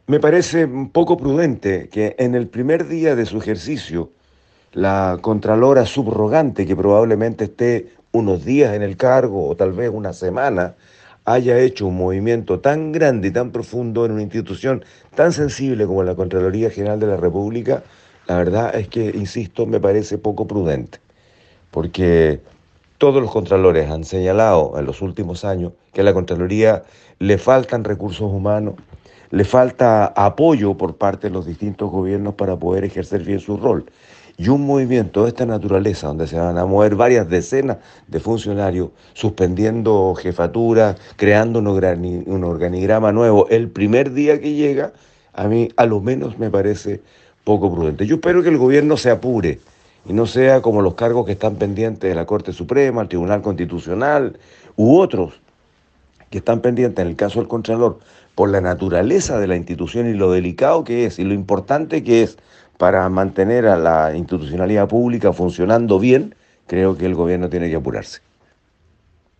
Me parece un poco prudente que en el primer día de su ejercicio, la contralora subrogante, que probablemente esté unos días en el cargo o tal vez una semana, haya hecho un movimiento tan grande y tan profundo en una institución tan sensible como la Contraloría General de la República, la verdad es que, insisto, me parece poco prudente, porque todos los contralores han señalado en los últimos años que a la Contraloría le faltan recursos humanos, le falta apoyo por parte de los distintos gobiernos para poder ejercer bien su rol. Y un movimiento de esta naturaleza, donde se van a mover varias decenas de funcionarios, suspendiendo jefaturas, creando un organigrama nuevo el primer día que llega, a mí a lo menos me parece poco prudente. Yo espero que el gobierno se apure y no sea como los cargos que están pendientes de la Corte Suprema, el Tribunal Constitucional u otros que están pendientes en el caso del Contralor por la naturaleza de la institución y lo delicado que es y lo importante que es para mantener a la institucionalidad pública funcionando bien. Creo que el gobierno tiene que apurarse.